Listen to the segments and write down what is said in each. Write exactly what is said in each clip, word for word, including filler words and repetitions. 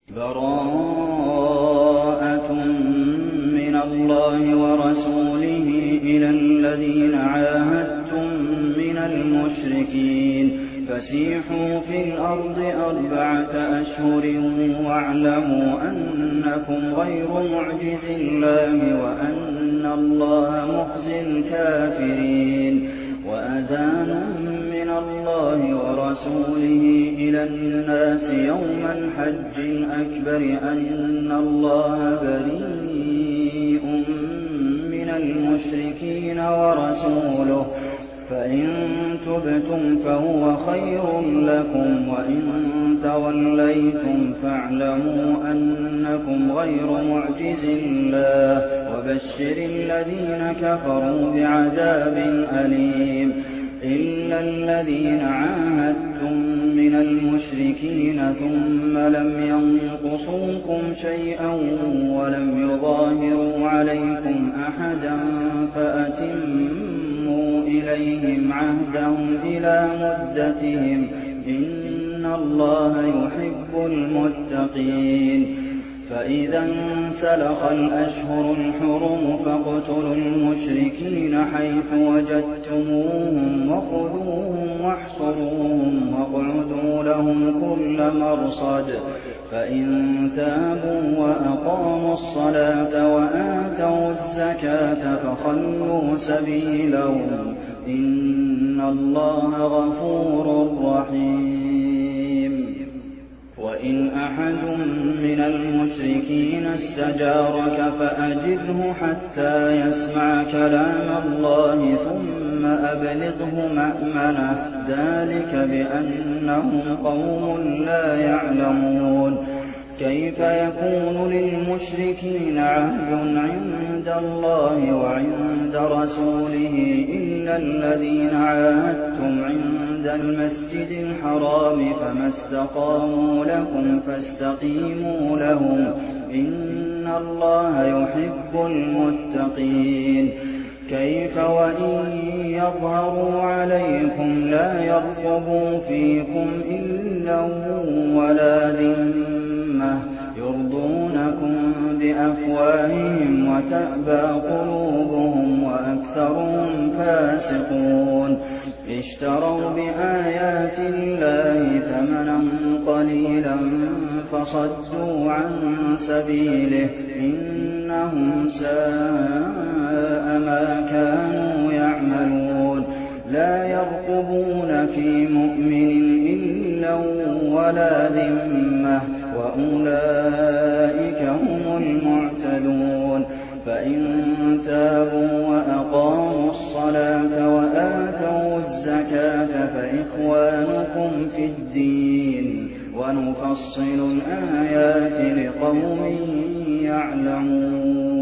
براءة من الله ورسوله إلى الذين عاهدتم من المشركين فسيحوا في الأرض أربعة أشهر واعلموا أنكم غير معجز الله وأن الله مخزي الكافرين وأذان من الله ورسوله إلى الناس يوم الحج الأكبر أن الله بريء من المشركين ورسوله فإن تبتم فهو خير لكم وإن توليتم فاعلموا أنكم غير معجز الله وبشر الذين كفروا بعذاب أليم إلا الذين عاهدتم من المشركين ثم لم ينقصوكم شيئا ولم يظاهروا عليكم أحدا فأتموا إليهم عهدهم إلى مدتهم إن الله يحب المتقين فإذا انسلخ الأشهر الحرم فاقتلوا المشركين حيث وجدتموهم وخذوهم واحصروهم واقعدوا لهم كل مرصد فإن تابوا وأقاموا الصلاة وآتوا الزكاة فخلوا سبيلهم إن الله غفور رحيم وإن أحد من المشركين استجارك فأجره حتى يسمع كلام الله ثم أبلغه مأمنه ذلك بأنهم قوم لا يعلمون كيف يكون للمشركين عهد عند الله وعند رسوله إلا الذين عاهدتم عند المسجد الحرام فما استقاموا لكم فاستقيموا لهم إن الله يحب المتقين كيف وإن يظهروا عليكم لا يرقبوا فيكم إلا ولا ذمة يرضونكم بأفواههم وتأبى قلوبهم وأكثرهم فاسقون اشتروا بآيات الله ثمنا قليلا فصدوا عن سبيله إنهم ساء ما كانوا يعملون لا يرقبون في مؤمن إلا ولا ذمة وأولئك هم المعتدون فإن تابوا وأقاموا الصلاة وآتوا الزكاة فإخوانكم في الدين ونفصل الآيات لقوم يعلمون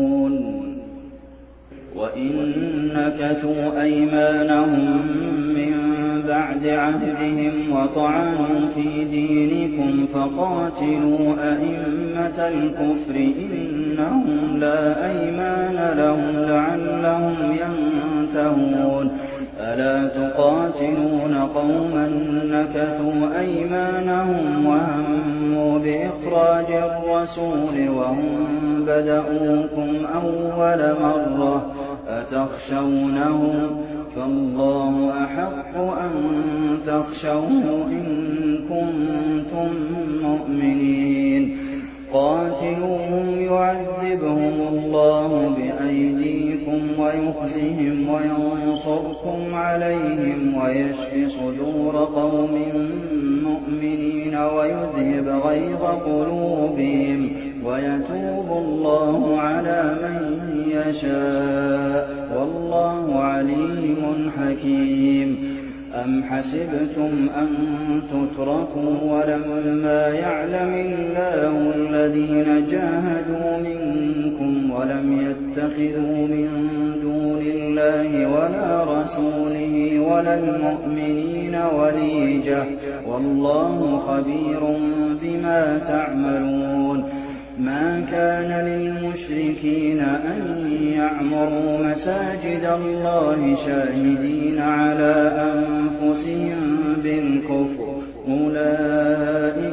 وإن نكثوا أيمانهم من بعد عهدهم وطعنوا في دينكم فقاتلوا أئمة الكفر إنهم لا أيمان لهم لعلهم ينتهون ألا تقاتلون قوما نكثوا أيمانهم وهموا بإخراج الرسول وهم بدؤوكم أول مرة أتخشونهم فالله أحق أن تخشوه إن كنتم مؤمنين قاتلوهم يعذبهم الله بأيديكم ويخزهم وينصركم عليهم ويشفي صدور قوم مؤمنين ويذهب غيظ قلوبهم ويتوب الله على من يشاء والله عليم حكيم أم حسبتم أن تتركوا ولما يعلم الله الذين جاهدوا منكم ولم يتخذوا من دون الله ولا رسوله ولا المؤمنين وليجة والله خبير بما تعملون ما كان للمشركين أن يعمروا مساجد الله شاهدين على أنفسهم بالكفر أولئك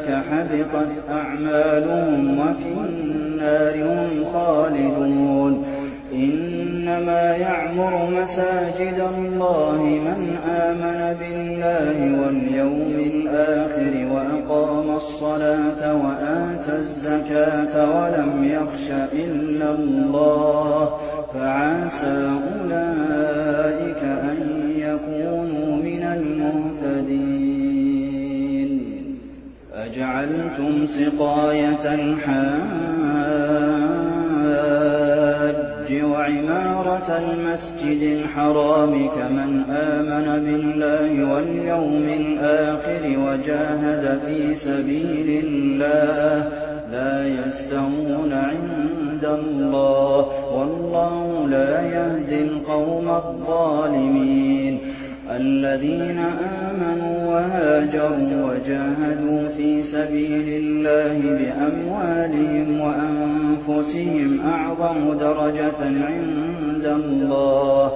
حبطت أعمالهم وفي النار هم خالدون إنما يعمر مساجد الله من آمن بالله واليوم الآخر وأقام الصلاة وآتى الزكاة ولم يخش إلا الله فعسى أولئك أن يكونوا من المهتدين أجعلتم سقاية الحاج وعمارة المسجد الحرام كمن آمن بالله واليوم الآخر وجاهد في سبيل الله لا يستوون عند الله والله لا يهدي القوم الظالمين الذين آمنوا وهاجروا وجاهدوا في سبيل الله بأموالهم وأنفسهم أعظم درجة عند الله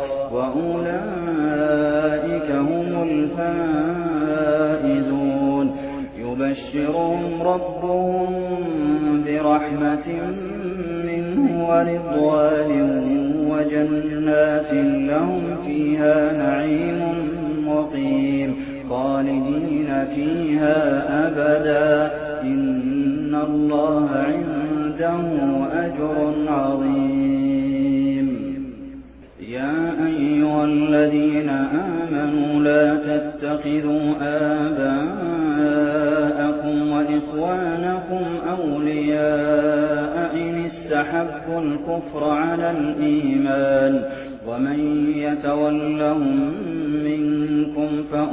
وأولئك هم الفائزون يبشرهم ربهم برحمة منه ورضوان وجنات لهم فيها نعيم مقيم خالدين فيها أبدا إن الله عنده أجر عظيم يا أيها الذين آمنوا لا تتخذوا آباءكم وإخوانكم أولياء إن استحبوا الكفر على الإيمان ومن يتولهم منكم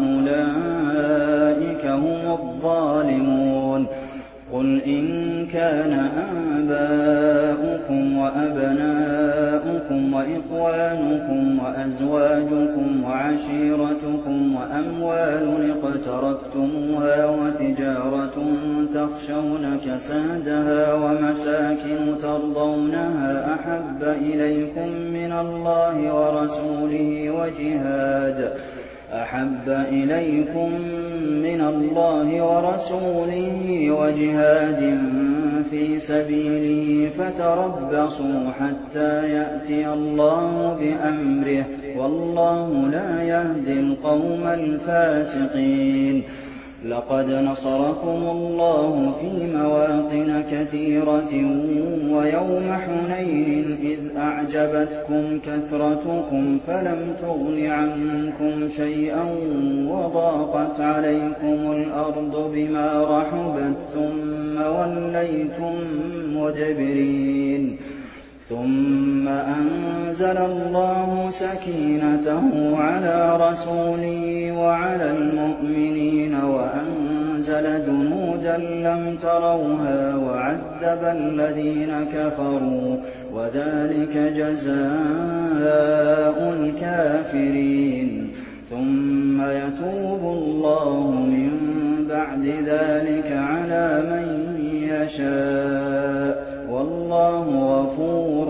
فأولئك هم الظالمون قل إن كان آباؤكم وأبناؤكم وإخوانكم وأزواجكم وعشيرتكم وأموال اقترفتموها وتجارة تخشون كسادها ومساكن ترضونها أحب إليكم من الله ورسوله وجهاد أحب إليكم من الله ورسوله وجهاد في سبيله فتربصوا حتى يأتي الله بأمره والله لا يهدي القوم الفاسقين لقد نصركم الله في مواطن كثيرة ويوم حنين إذ أعجبتكم كثرتكم فلم تغن عنكم شيئا وضاقت عليكم الأرض بما رحبت ثم وليتم مدبرين ثم أنزل الله سكينته على رسوله وعلى المؤمنين وأنزل جنودا لم تروها وعذب الذين كفروا وذلك جزاء الكافرين ثم يتوب الله من بعد ذلك على من يشاء والله غفور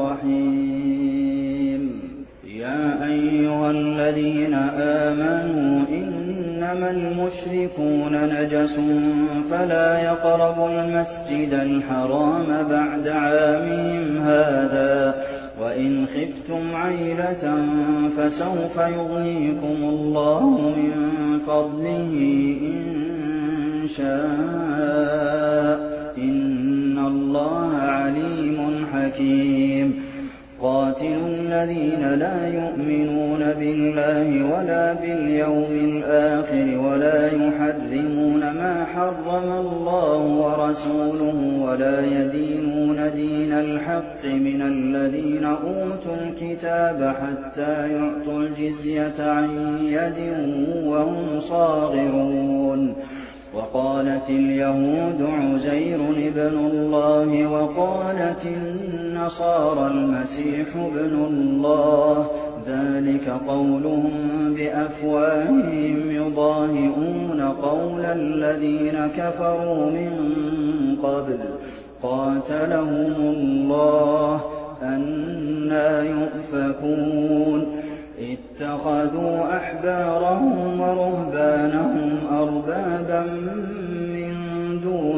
رحيم يا أيها الذين آمنوا إنما المشركون نجس فلا يقربوا المسجد الحرام بعد عامهم هذا وإن خفتم عيلة فسوف يغنيكم الله من فضله إن شاء إن الله عليم حكيم قاتلوا الذين لا يؤمنون بالله ولا باليوم الآخر ولا يحرمون ما حرم الله ورسوله ولا يدينون دين الحق من الذين أوتوا الكتاب حتى يعطوا الجزية عن يد وهم صاغرون وقالت اليهود عزير ابن الله وقالت النصارى المسيح ابن الله ذلك قولهم بأفواههم يضاهئون قول الذين كفروا من قبل قاتلهم الله أنى يؤفكون اتخذوا أحبارهم ورهبانهم أربابا من دون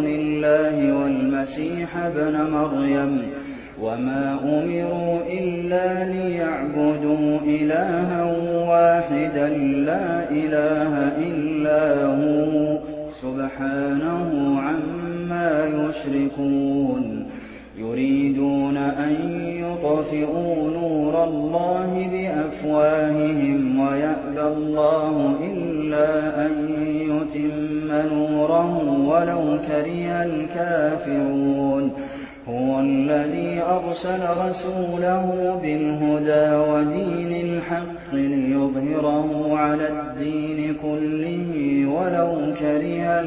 اللَّهِ وَالْمَسِيحَ ابْنَ مَرْيَمَ وَمَا أُمِرُوا إِلَّا لِيَعْبُدُوا إِلَٰهًا وَاحِدًا لَّا إِلَٰهَ إِلَّا هُوَ سُبْحَانَهُ عَمَّا يُشْرِكُونَ يُرِيدُونَ أَن يُطْفِئُوا نُورَ اللَّهِ بِأَفْوَاهِهِمْ وَيَأْبَى اللَّهُ إِلَّا أَن يُتِمَّ نُورَهُ وَلَوْ كَرِهَ الْكَافِرُونَ هُوَ الَّذِي أَرْسَلَ رَسُولَهُ بِالْهُدَىٰ وَدِينِ الْحَقِّ لِيُظْهِرَهُ عَلَى الدِّينِ كُلِّهِ وَلَوْ كَرِهَ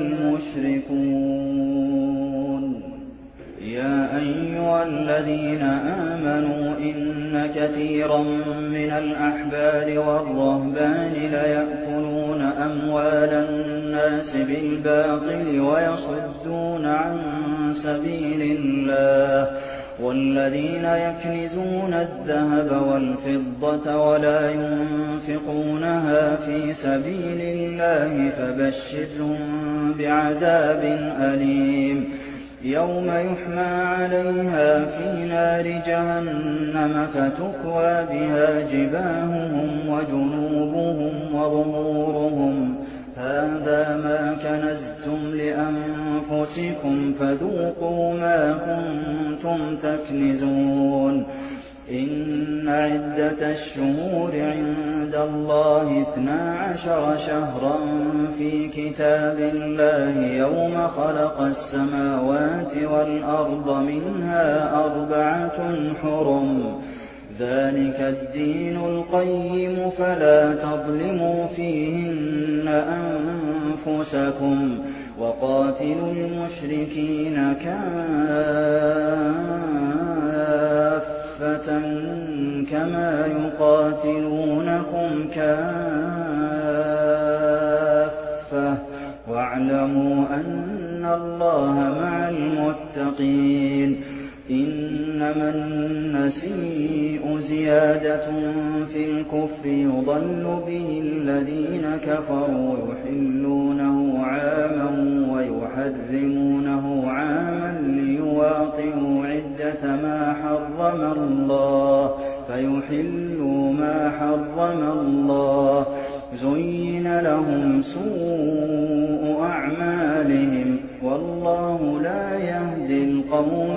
الْمُشْرِكُونَ يَا أَيُّهَا الَّذِينَ آمَنُوا إِنَّ كَثِيرًا مِّنَ الْأَحْبَارِ وَالرُّهْبَانِ لَيَأْكُلُونَ أَمْوَالَ النَّاسِ بِالْبَاطِلِ وَيَصُدُّونَ عَن سَبِيلِ اللَّهِ وَالَّذِينَ يَكْنِزُونَ الذَّهَبَ وَالْفِضَّةَ وَلَا يُنفِقُونَهَا فِي سَبِيلِ اللَّهِ فَبَشِّرْهُم بِعَذَابٍ أَلِيمٍ يَوْمَ يُحْمَىٰ عَلَيْهَا فِي نَارِ جَهَنَّمَ فَتُكْوَىٰ بِهَا جِبَاهُهُمْ وَجُنُوبُهُمْ وَظُهُورُهُمْ هَٰذَا مَا كَنَزْتُمْ لِأَنفُسِكُمْ فَذُوقُوا مَا كُنتُمْ تَكْنِزُونَ إِنَّ عِدَّةَ الشُّهُورِ عِندَ اللَّهِ اثْنَا عَشَرَ شَهْرًا فِي كِتَابِ اللَّهِ يَوْمَ خَلَقَ السَّمَاوَاتِ وَالْأَرْضَ مِنْهَا أَرْبَعَةٌ حُرُمٌ ۚ ذَٰلِكَ الدِّينُ الْقَيِّمُ فَلَا تَظْلِمُوا فِيهِنَّ أَنفُسَكُمْ ۚ وَقَاتِلُوا الْمُشْرِكِينَ كَافَّةً كَمَا يُقَاتِلُونَكُمْ كَافَّةً ۚ وَاعْلَمُوا أَنَّ اللَّهَ مَعَ الْمُتَّقِينَ إِنَّمَا النَّسِيءُ زِيَادَةٌ فِي الْكُفْرِ يُضَلُّ بِهِ الَّذِينَ كَفَرُوا يُحِلُّونَهُ عَامًا وَيُحَرِّمُونَهُ عَامًا لِّيُوَاطِئُوا عِدَّةَ مَا حَرَّمَ اللَّهُ فَيُحِلُّوا مَا حَرَّمَ اللَّهُ زُيِّنَ لَهُمْ سُوءُ أَعْمَالِهِمْ وَاللَّهُ لَا يَهْدِي الْقَوْمَ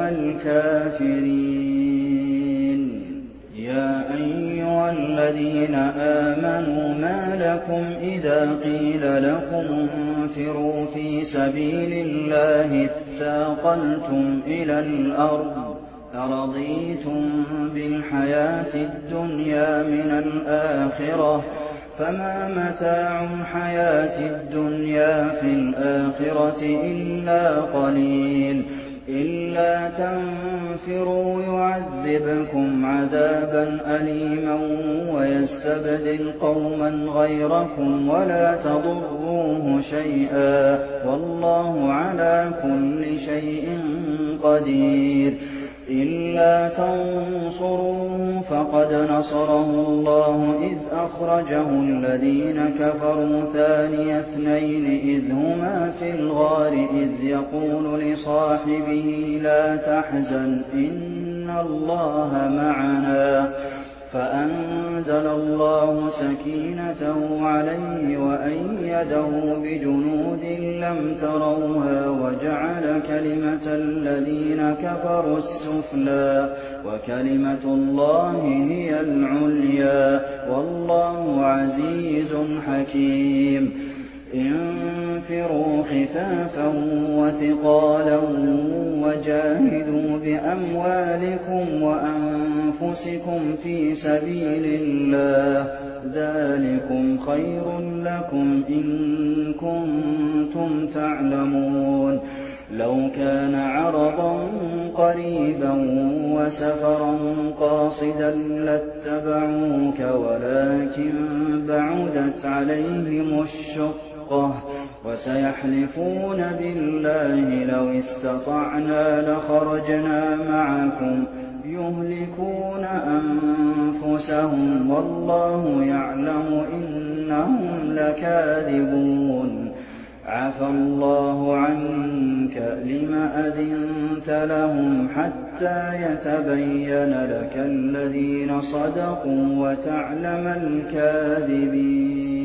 الْكَافِرِينَ يَا أَيُّهَا الَّذِينَ آمَنُوا مَا لَكُمْ إِذَا قِيلَ لَكُمُ انفِرُوا فِي سَبِيلِ اللَّهِ اثَّاقَلْتُمْ إِلَى الْأَرْضِ أَرَضِيتُم بِالْحَيَاةِ الدُّنْيَا مِنَ الْآخِرَةِ فَمَا مَتَاعُ الْحَيَاةِ الدُّنْيَا فِي الْآخِرَةِ إِلَّا قَلِيلٌ إِلَّا تَنفِرُوا يُعَذِّبْكُمْ عَذَابًا أَلِيمًا وَيَسْتَبْدِلْ قَوْمًا غَيْرَكُمْ وَلَا تَضُرُّوهُ شَيْئًا وَاللَّهُ عَلَىٰ كُلِّ شَيْءٍ قَدِيرٌ إِلَّا تَنصُرُوهُ فَقَدْ نَصَرَهُ اللَّهُ إِذْ أَخْرَجَهُ الَّذِينَ كَفَرُوا ثَانِيَ اثْنَيْنِ إِذْ هُمَا فِي الْغَارِ إِذْ يَقُولُ لِصَاحِبِهِ لَا تَحْزَنْ إِنَّ اللَّهَ مَعَنَا فَأَنزَلَ اللَّهُ سَكِينَتَهُ عَلَيْهِ وَأَيَّدَهُ بِجُنُودٍ لَّمْ تَرَوْهَا وَجَعَلَ كَلِمَةَ الَّذِينَ كَفَرُوا السُّفْلَىٰ وَكَلِمَةُ اللَّهِ هِيَ الْعُلْيَا وَاللَّهُ عَزِيزٌ حَكِيمٌ انفِرُوا خِفَافًا وَثِقَالًا وَجَاهِدُوا بِأَمْوَالِكُمْ وَأَنفُسِكُمْ فِي سَبِيلِ اللَّهِ ذَٰلِكُمْ خَيْرٌ لَّكُمْ إِن كُنتُمْ تَعْلَمُونَ لَوْ كَانَ عَرَضًا قَرِيبًا وَسَفَرًا قَاصِدًا لَّاتَّبَعُوكَ وَلَٰكِن بَعُدَتْ عَلَيْهِمُ الشُّقَّةُ وَسَيَحْلِفُونَ بِاللَّهِ لَوِ اسْتَطَعْنَا لَخَرَجْنَا مَعَكُمْ يُهْلِكُونَ أَنفُسَهُمْ وَاللَّهُ يَعْلَمُ إِنَّهُمْ لَكَاذِبُونَ عَفَا اللَّهُ عَنكَ لم أذنت لهم حتى يتبين لك الذين صدقوا وتعلم الكاذبين.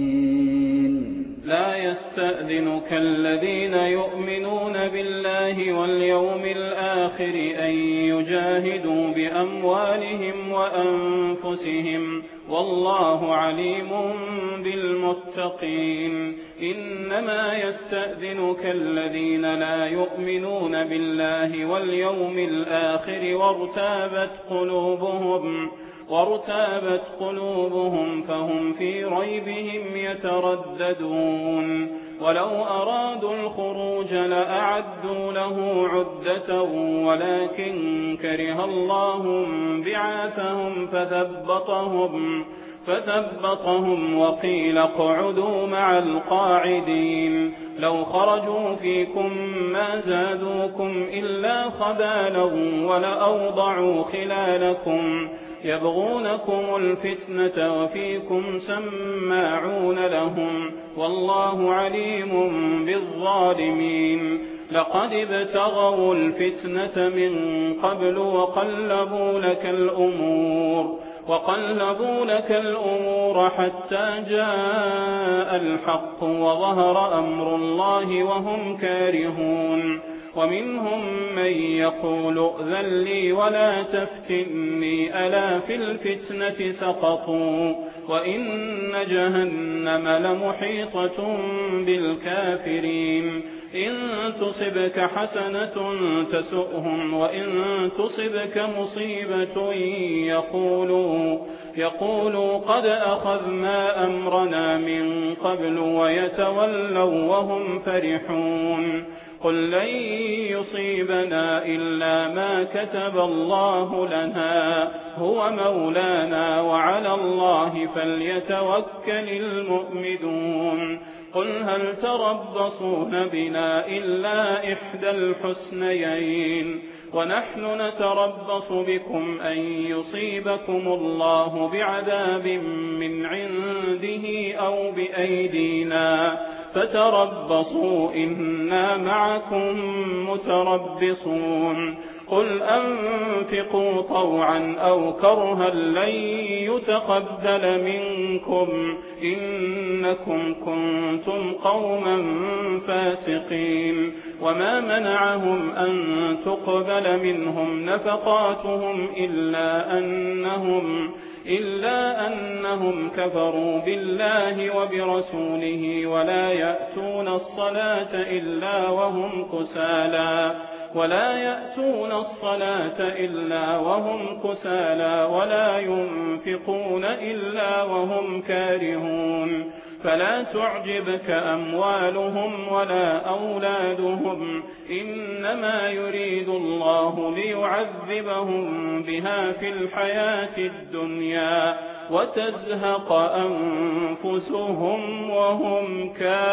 لا يستأذنك الذين يؤمنون بالله واليوم الآخر أن يجاهدوا بأموالهم وأنفسهم والله عليم بالمتقين. إنما يستأذنك الذين لا يؤمنون بالله واليوم الآخر وارتابت قلوبهم وارتابت قلوبهم فهم في ريبهم يترددون. ولو أرادوا الخروج لأعدوا له عدة ولكن كره الله بعاثهم فثبطهم فثبطهم وقيل اقعدوا مع القاعدين. لو خرجوا فيكم ما زادوكم إلا خبالا ولأوضعوا خلالكم يبغونكم الفتنة وفيكم سماعون لهم والله عليم بالظالمين. لقد ابتغوا الفتنة من قبل وقلبوا لك الأمور وقلبوا لك الأمور حتى جاء الحق وظهر أمر الله وهم كارهون. ومنهم من يقول ائذن لي ولا تفتني ألا في الفتنة سقطوا وإن جهنم لمحيطة بالكافرين. إن تصبك حسنة تسؤهم وإن تصبك مصيبة يقولوا, يقولوا قد أخذنا أمرنا من قبل ويتولوا وهم فرحون. قل لن يصيبنا إلا ما كتب الله لنا هو مولانا وعلى الله فليتوكل المؤمنون. قل هل تربصون بنا إلا إحدى الحسنيين ونحن نتربص بكم أن يصيبكم الله بعذاب من عنده أو بأيدينا فتربصوا إنا معكم متربصون. قل أنفقوا طوعا أو كرها لن يتقبل منكم إنكم كنتم قوما فاسقين. وما منعهم أن تقبل منهم نفقاتهم إلا أنهم إلا أنهم كفروا بالله وبرسوله ولا يأتون الصلاة إلا وهم كسالى ولا يأتون الصلاة إلا وهم كسالى ولا ينفقون إلا وهم كارهون. فلا تعجبك أموالهم ولا أولادهم إنما يريد الله ليعذبهم بها في الحياة الدنيا وتزهق أنفسهم وهم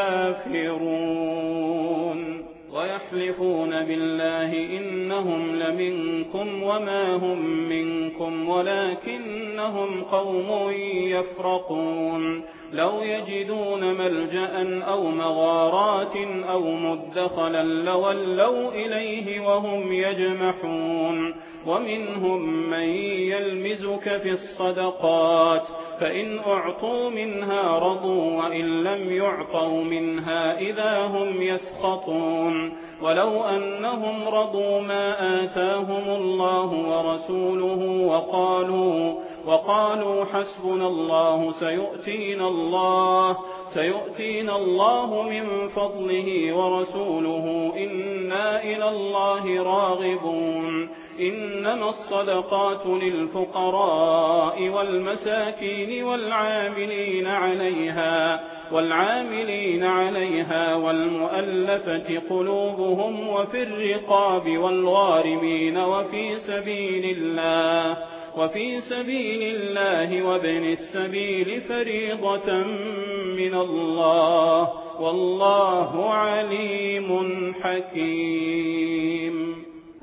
كافرون. ويحلفون بالله إنهم لمنكم وما هم منكم ولكنهم قوم يفرقون. لو يجدون ملجأ أو مغارات أو مدخلا لولوا إليه وهم يجمحون. ومنهم من يلمزك في الصدقات فإن أعطوا منها رضوا وإن لم يعطوا منها إذا هم يسخطون. ولو أنهم رضوا ما آتاهم الله ورسوله وقالوا وقالوا حسبنا الله سيؤتينا الله سيؤتينا الله من فضله ورسوله إنا إلى الله راغبون. إنما الصدقات للفقراء والمساكين والعاملين عليها والعاملين عليها والمؤلفة قلوبهم وفي الرقاب والغارمين وفي سبيل الله وفي سبيل الله وابن السبيل فريضة من الله والله عليم حكيم.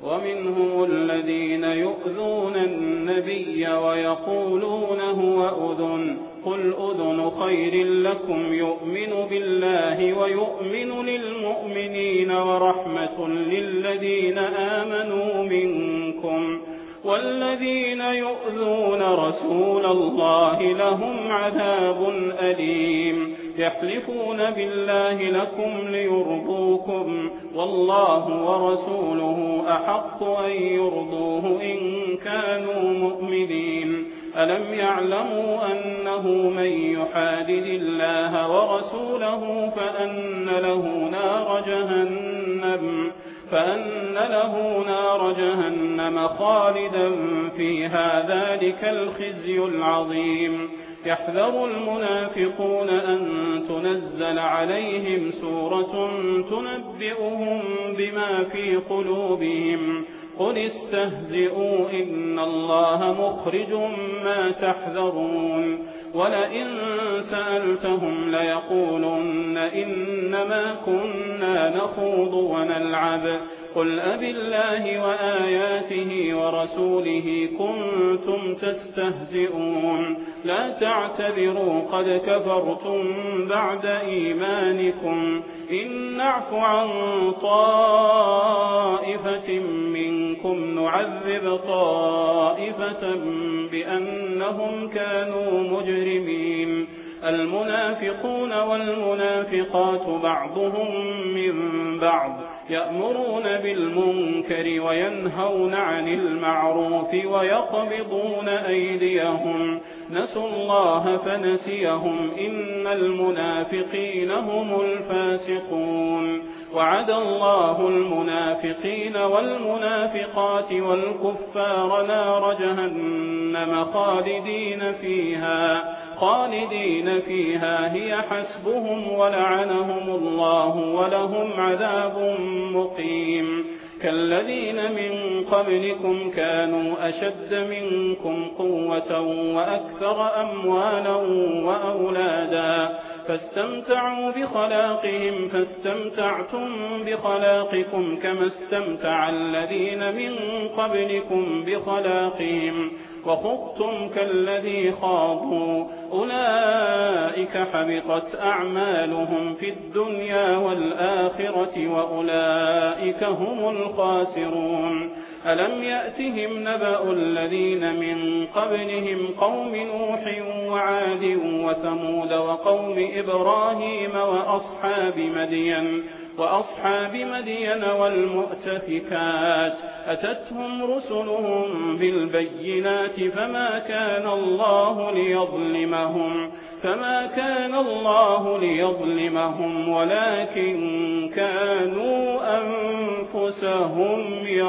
ومنهم الذين يؤذون النبي ويقولون هو أذن قل أذن خير لكم يؤمن بالله ويؤمن للمؤمنين ورحمة للذين آمنوا منكم والذين يؤذون رسول الله لهم عذاب أليم يحلفون بالله لكم ليرضوكم والله ورسوله أحق أن يرضوه إن كانوا مؤمنين ألم يعلموا أنه من يحادد الله ورسوله فأن له نار جهنم فأن له نار جهنم خالدا فيها ذلك الخزي العظيم يحذر المنافقون أن تنزل عليهم سورة تنبئهم بما في قلوبهم قل استهزئوا إن الله مخرج ما تحذرون ولئن سألتهم ليقولن إنما كنا نخوض ونلعب قل أبالله وآياته ورسوله كنتم تستهزئون لا تعتذروا قد كفرتم بعد إيمانكم إن نعف عن طائفة منكم نعذب طائفة بأنهم كانوا مجرمين المنافقون والمنافقات بعضهم من بعض يأمرون بالمنكر وينهون عن المعروف ويقبضون أيديهم نسوا الله فنسيهم إن المنافقين هم الفاسقون وعد الله المنافقين والمنافقات والكفار نار جهنم خالدين فيها خالدين فيها هي حسبهم ولعنهم الله ولهم عذاب مقيم كالذين من قبلكم كانوا أشد منكم قوة وأكثر أموالا وأولادا فاستمتعوا بخلاقهم فاستمتعتم بخلاقكم كما استمتع الذين من قبلكم بخلاقهم وخضتم كالذي خاضوا أولئك حبطت أعمالهم في الدنيا والآخرة وأولئك هم الخاسرون ألم يأتهم نبأ الذين من قبلهم قوم نوح وعاد وثمود وقوم إبراهيم وأصحاب مدين وأصحاب مدين والمؤتفكات أتتهم رسلهم بالبينات فما كان الله ليظلمهم فما كان الله ليظلمهم ولكن كانوا أنفسهم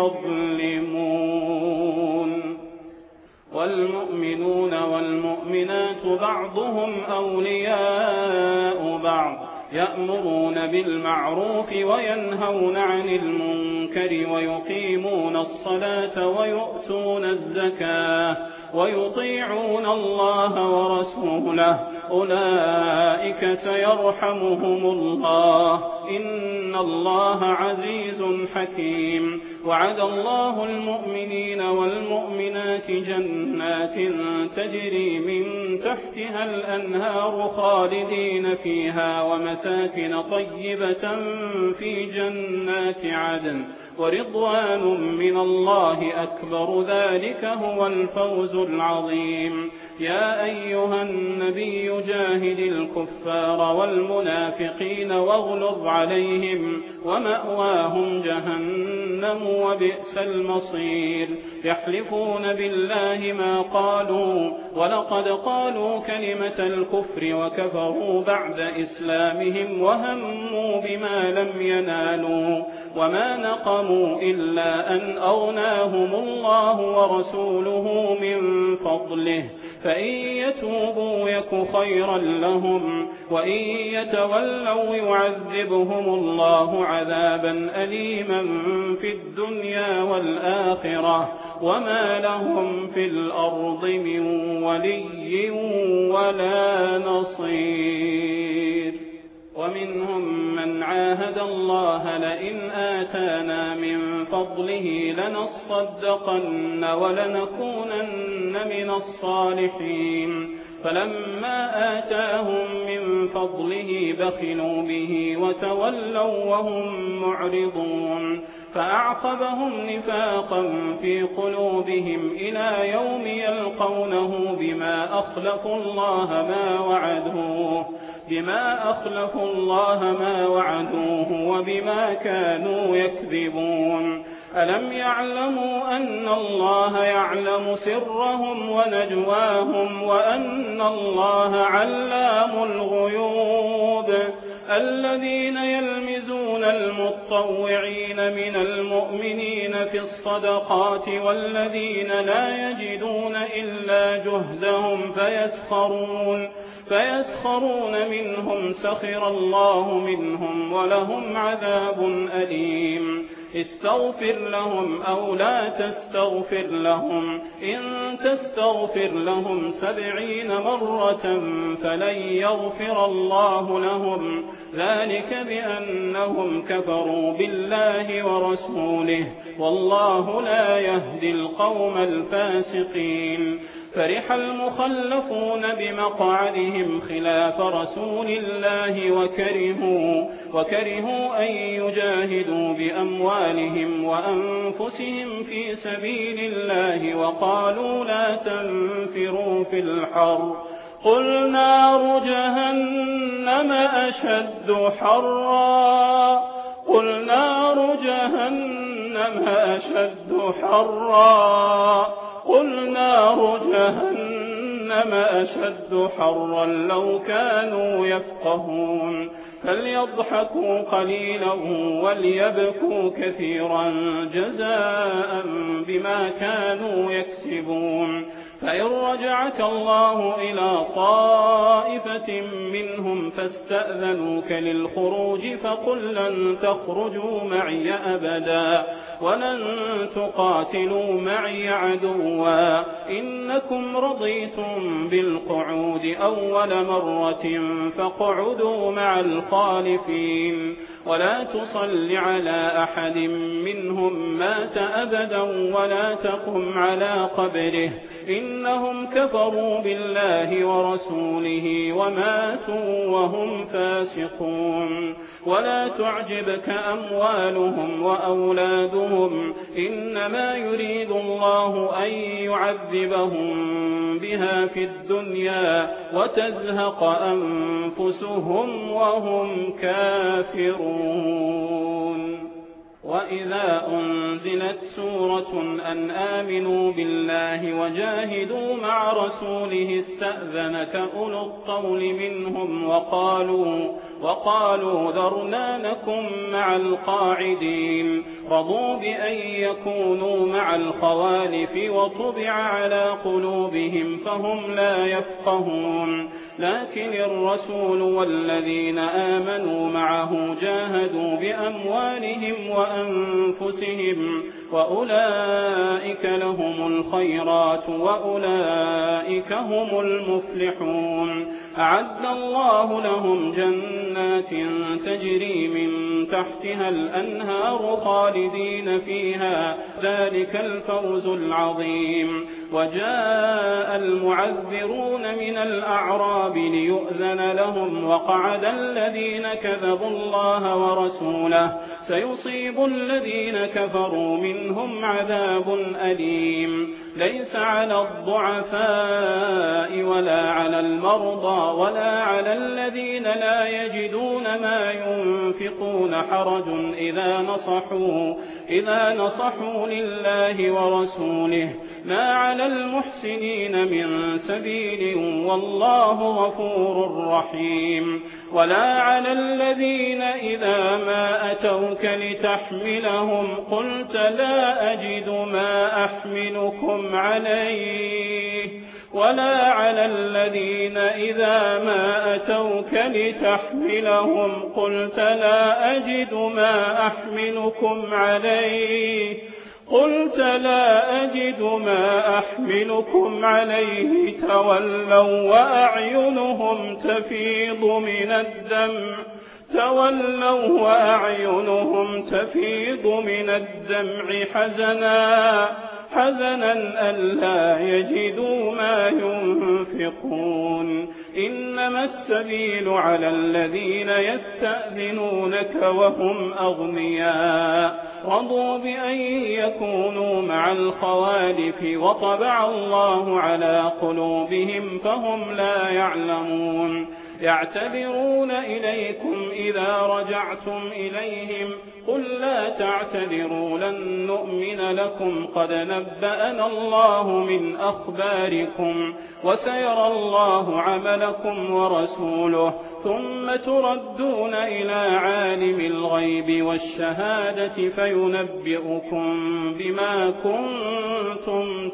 يظلمون والمؤمنون والمؤمنات بعضهم أولياء بعض يأمرون بالمعروف وينهون عن المنكر ويقيمون الصلاة ويؤتون الزكاة ويطيعون الله ورسوله أولئك سيرحمهم الله إن الله عزيز حكيم وعد الله المؤمنين والمؤمنات جنات تجري من تحتها الأنهار خالدين فيها ومساكن طيبة في جنات عدن ورضوان من الله أكبر ذلك هو الفوز العظيم يا أيها النبي جاهد الكفار والمنافقين واغلظ عليهم ومأواهم جهنم وبئس المصير يحلفون بالله ما قالوا ولقد قالوا كلمة الكفر وكفروا بعد إسلامهم وهموا بما لم ينالوا وما نقموا إلا أن أغناهم الله ورسوله من فضله فإن يتوبوا يك خيرا لهم وإن يتولوا يعذبهم الله عذابا أليما في الدنيا والآخرة وما لهم في الأرض من ولي ولا نصير ومنهم من عاهد الله لئن آتانا من فضله لنصدقن ولنكونن من الصالحين فلما آتاهم من فضله بخلوا به وتولوا وهم معرضون فأعقبهم نفاقا في قلوبهم إلى يوم يلقونه بما أخلفوا الله ما وعدوه بما أخلفوا الله ما وعدوه وبما كانوا يكذبون ألم يعلموا أن الله يعلم سرهم ونجواهم وأن الله علام الغيوب الذين يلمزون المتطوعين من المؤمنين في الصدقات والذين لا يجدون إلا جهدهم فيسخرون فيسخرون منهم سخر الله منهم ولهم عذاب أليم استغفر لهم أو لا تستغفر لهم إن تستغفر لهم سبعين مرة فلن يغفر الله لهم ذلك بأنهم كفروا بالله ورسوله والله لا يهدي القوم الفاسقين فرح المخلفون بمقعدهم خلاف رسول الله وكرهوا, وكرهوا أن يجاهدوا بأموالهم وأنفسهم في سبيل الله وقالوا لا تنفروا في الحر قل نار جهنم أشد حرا قل نار جهنم أشد حرا قل نار جهنم أشد حرا لو كانوا يفقهون فليضحكوا قليلا وليبكوا كثيرا جزاء بما كانوا يكسبون فإن رجعك الله إلى طائفة منهم فاستأذنوك للخروج فقل لن تخرجوا معي أبدا ولن تقاتلوا معي عدوا إنكم رضيتم بالقعود أول مرة فاقعدوا مع الخالفين ولا تصل على أحد منهم مات أبدا ولا تقم على قبره إنهم كفروا بالله ورسوله وماتوا وهم فاسقون ولا تعجبك أموالهم وأولادهم إنما يريد الله أن يعذبهم بها في الدنيا وتزهق أنفسهم وهم كافرون وإذا أنزلت سورة أن آمنوا بالله وجاهدوا مع رسوله استأذنك أولو الطول منهم وقالوا, وقالوا ذرنا نكن مع القاعدين رضوا بأن يكونوا مع الخوالف وطبع على قلوبهم فهم لا يفقهون لكن الرسول والذين آمنوا معه جاهدوا بأموالهم وأنفسهم وأولئك لهم الخيرات وأولئك هم المفلحون أعد الله لهم جنات تجري من تحتها الأنهار خالدين فيها ذلك الفوز العظيم وجاء المعذرون من الأعراب ليؤذن لهم وقعد الذين كذبوا الله ورسوله سيصيب الذين كفروا منهم عذاب أليم ليس على الضعفاء ولا على المرضى ولا على الذين لا يجدون ما ينفقون حرج إذا نصحوا, إذا نصحوا لله ورسوله ما على المحسنين من سبيل والله غفور رحيم ولا على الذين إذا ما أتوك لتحملهم قلت لا أجد ما أحملكم عليه ولا على الذين إذا ما أتوك لتحملهم قلت لا أجد ما أحملكم عليه قلت لا أجد ما أحملكم عليه تولوا وأعينهم تفيض من الدمع تولوا وأعينهم تفيض من الدمع حزنا حزنا ألا يجدوا ما ينفقون إنما السبيل على الذين يستأذنونك وهم أغنياء رضوا بأن يكونوا مع الخوالف وطبع الله على قلوبهم فهم لا يعلمون يعتذرون إليكم إذا رجعتم إليهم قل لا تعتذروا لن نؤمن لكم قد نبأنا الله من أخباركم وسيرى الله عملكم ورسوله ثم تردون إلى عالم الغيب والشهادة فينبئكم بما كنتم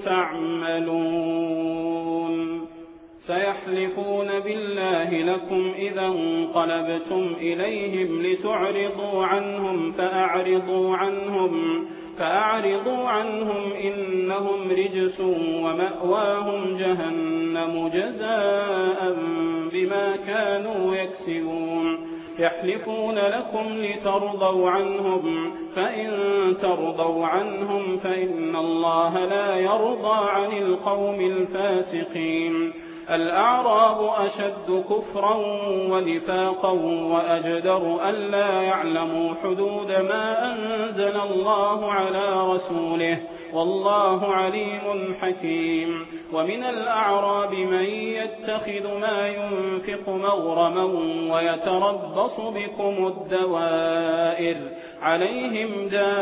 تعملون سيحلفون بالله لكم إذا انقلبتم إليهم لتعرضوا عنهم فأعرضوا عنهم فأعرضوا عنهم إنهم رجس ومأواهم جهنم جزاء بما كانوا يكسبون يحلفون لكم لترضوا عنهم فإن ترضوا عنهم فإن الله لا يرضى عن القوم الفاسقين الأعراب أشد كفرا ونفاقا وأجدر ألا يعلموا حدود ما أنزل الله على رسوله والله عليم حكيم ومن الأعراب من يتخذ ما ينفق مغرما ويتربص بكم الدوائر عليهم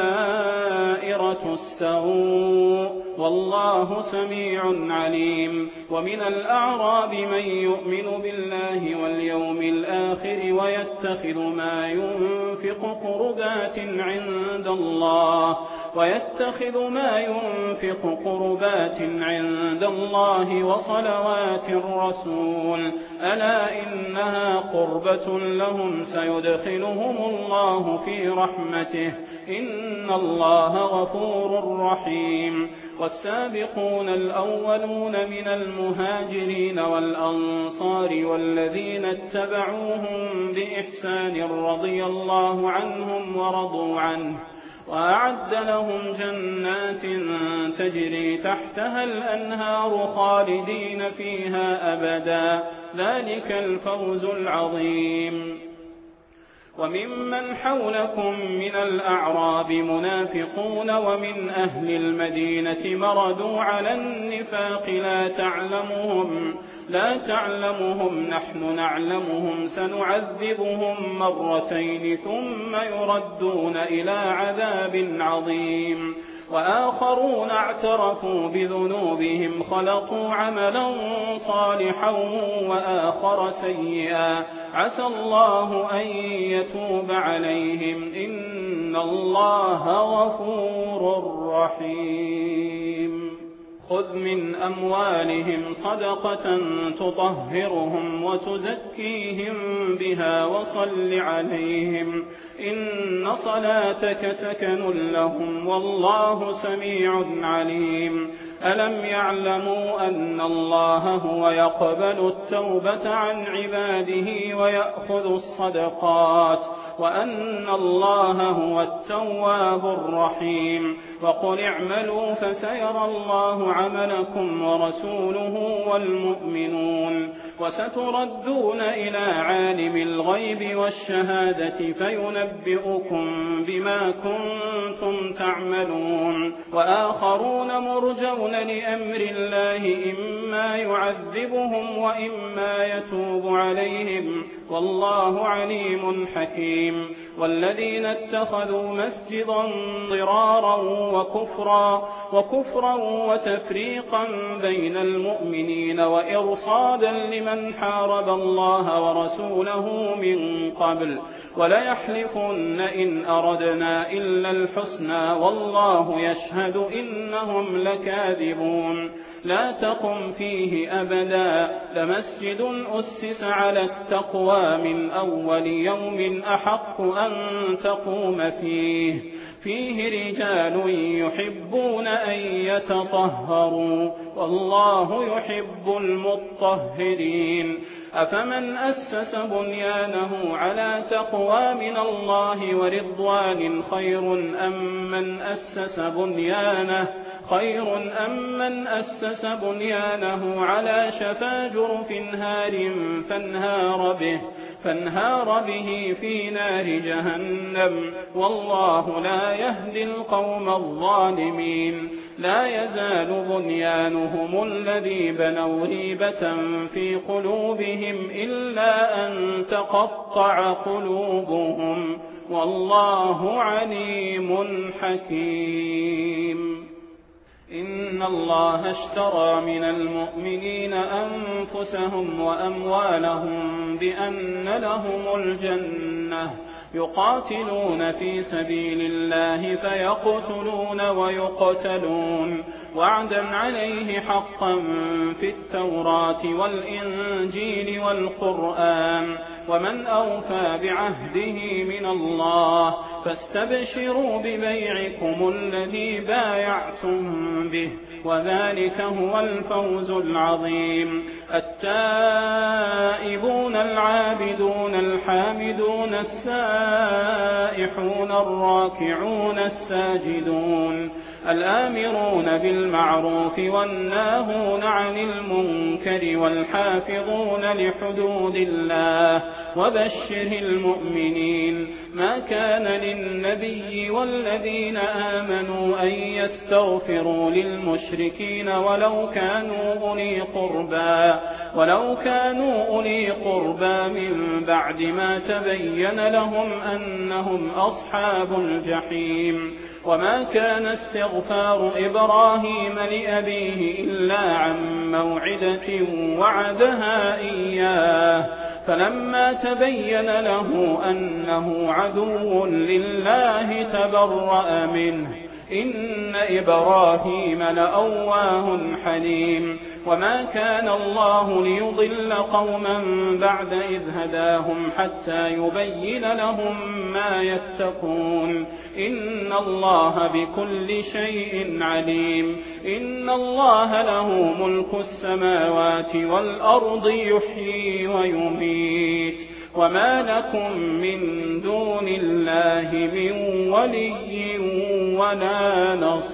دائرة السوء والله سميع عليم ومن الأعراب من يؤمن بالله واليوم الآخر ويتخذ ما ينفق قربات عند الله ويتخذ ما ينفق قربات عند الله وصلوات الرسول ألا إنها قربة لهم سيدخلهم الله في رحمته إن الله غفور رحيم والسابقون الأولون من المهاجرين والأنصار والذين اتبعوهم بإحسان رضي الله عنهم ورضوا عنه وأعد لهم جنات تجري تحتها الأنهار خالدين فيها أبدا ذلك الفوز العظيم وممن حولكم من الأعراب منافقون ومن أهل المدينة مردوا على النفاق لا تعلمهم لا تعلمهم نحن نعلمهم سنعذبهم مرتين ثم يردون إلى عذاب عظيم وآخرون اعترفوا بذنوبهم خلطوا عملا صالحا وآخر سيئا عسى الله أن يتوب عليهم إن الله غفور رحيم خذ من أموالهم صدقة تطهرهم وتزكيهم بها وصل عليهم إن صلاتك سكن لهم والله سميع عليم ألم يعلموا أن الله هو يقبل التوبة عن عباده ويأخذ الصدقات وأن الله هو التواب الرحيم وقل اعملوا فسيرى الله عملكم ورسوله والمؤمنون وستردون إلى عالم الغيب والشهادة فينبئكم بما كنتم تعملون وآخرون مرجون لأمر الله إما يعذبهم وإما يتوب عليهم والله عليم حكيم والذين اتخذوا مسجدا ضرارا وكفرا وكفرا وتفريقا بين المؤمنين وإرصادا لمن حارب الله ورسوله من قبل وليحلفن إن أردنا إلا الحسنى والله يشهد إنهم لكاذبون لا تقم فيه أبدا لمسجد أسس على التقوى من أول يوم أحق أن تقوم فيه فيه رجال يحبون أن يتطهروا والله يحب المطهرين أفمن أسس بنيانه على تقوى من الله ورضوان خير أم من أسس بنيانه خير أم من أسس بنيانه على شفا جرف هار فانهار به فانهار به في نار جهنم والله لا يهدي القوم الظالمين لا يزال بنيانهم الذي بنوا ريبة في قلوبهم إلا أن تقطع قلوبهم والله عليم حكيم إن الله اشترى من المؤمنين أنفسهم وأموالهم بأن لهم الجنة يقاتلون في سبيل الله فيقتلون ويقتلون وعدا عليه حقا في التوراة والإنجيل والقرآن ومن أوفى بعهده من الله فاستبشروا ببيعكم الذي بايعتم به وذلك هو الفوز العظيم التائبون العابدون الحامدون السائحون الراكعون الساجدون الآمرون بالمعروف والناهون عن المنكر والحافظون لحدود الله وبشر المؤمنين ما كان للنبي والذين آمنوا أن يستغفروا للمشركين ولو كانوا أولي قربى ولو كانوا أولي قربى من بعد ما تبين لهم أنهم أصحاب الجحيم وما كان استغفار إبراهيم لأبيه إلا عن موعدة وعدها إياه فلما تبين له أنه عدو لله تبرأ منه إن إبراهيم لأواه حليم وما كان الله ليضل قوما بعد إذ هداهم حتى يبين لهم ما يتقون إن الله بكل شيء عليم إن الله له ملك السماوات والأرض يحيي ويميت وما لكم من دون الله من ولي ولا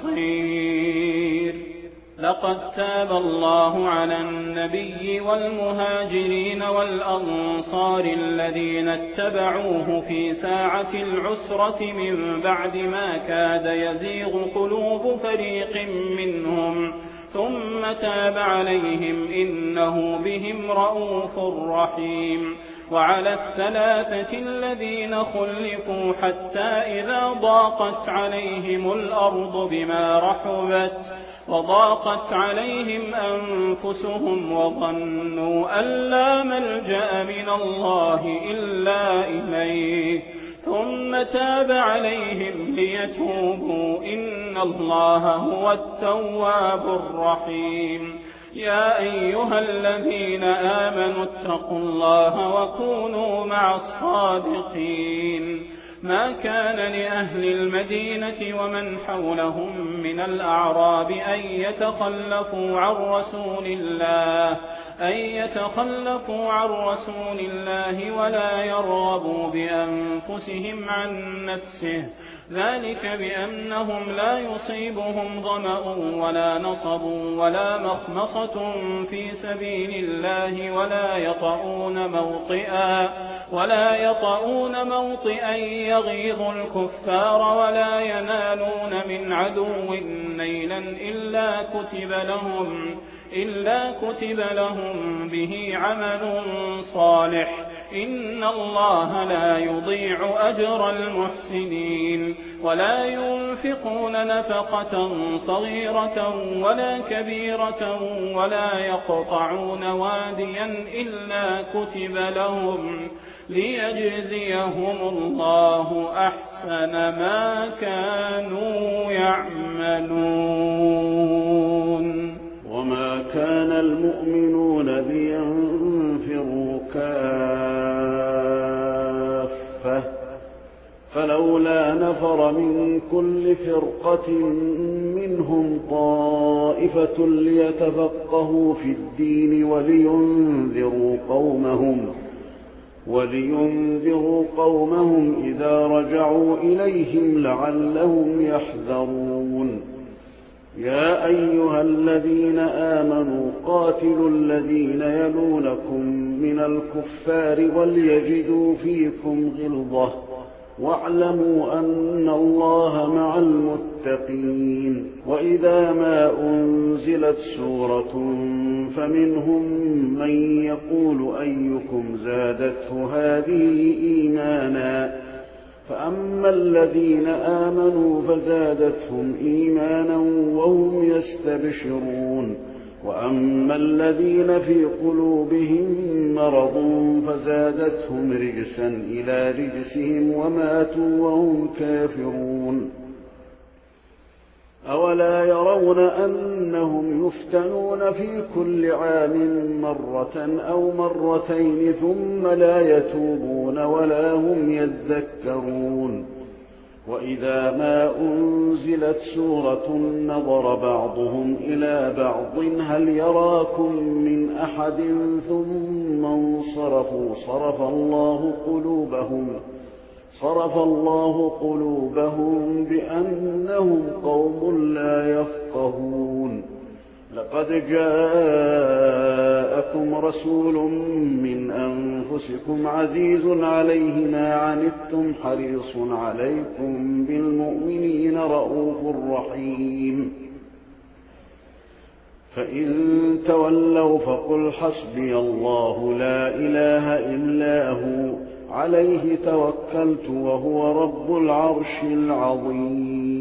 نصير لقد تاب الله على النبي والمهاجرين والأنصار الذين اتبعوه في ساعة العسرة من بعد ما كاد يزيغ قلوب فريق منهم ثم تاب عليهم إنه بهم رءوف رحيم وعلى الثلاثة الذين خلفوا حتى إذا ضاقت عليهم الأرض بما رحبت وضاقت عليهم أنفسهم وظنوا أن لا ملجأ من الله إلا إليه ثم تاب عليهم ليتوبوا إن الله هو التواب الرحيم يا أيها الذين آمنوا اتقوا الله وكونوا مع الصادقين ما كان لأهل المدينة ومن حولهم من الأعراب أن يتخلفوا عن رسول الله أن يتخلفوا عن رسول الله ولا يرغبوا بأنفسهم عن نفسه ذلك بأنهم لا يصيبهم ظمأ ولا نصب ولا مخمصة في سبيل الله ولا يطؤون موطئا ولا يطؤون موطئا يغيظ الكفار ولا ينالون من عدو نيلا إلا كتب لهم إلا كتب لهم به عمل صالح إن الله لا يضيع أجر المحسنين ولا ينفقون نفقة صغيرة ولا كبيرة ولا يقطعون واديا إلا كتب لهم ليجزيهم الله أحسن ما كانوا يعملون وما كان المؤمنون لينفروا كافة فلولا فلولا نفر من كل فرقة منهم طائفة ليتفقهوا في الدين ولينذروا قومهم ولينذروا قومهم إذا رجعوا إليهم لعلهم يحذرون يا أيها الذين آمنوا قاتلوا الذين يلونكم من الكفار وليجدوا فيكم غلظة واعلموا أن الله مع المتقين وإذا ما أنزلت سورة فمنهم من يقول أيكم زادته هذه إيمانا فأما الذين آمنوا فزادتهم إيمانا وهم يستبشرون وأما الذين في قلوبهم مرض فزادتهم رجسا إلى رجسهم وماتوا وهم كافرون أولا يرون أنهم يفتنون في كل عام مرة أو مرتين ثم لا يتوبون ولا هم يذكرون وإذا ما أنزلت سورة نظر بعضهم إلى بعض هل يراكم من أحد ثم انصرفوا صرف الله قلوبهم صرف الله قلوبهم بأنهم قوم لا يفقهون لقد جاءكم رسول من أنفسكم عزيز عليه ما عنتم حريص عليكم بالمؤمنين رءوف رحيم فإن تولوا فقل حسبي الله لا إله إلا هو عليه توكلت وهو رب العرش العظيم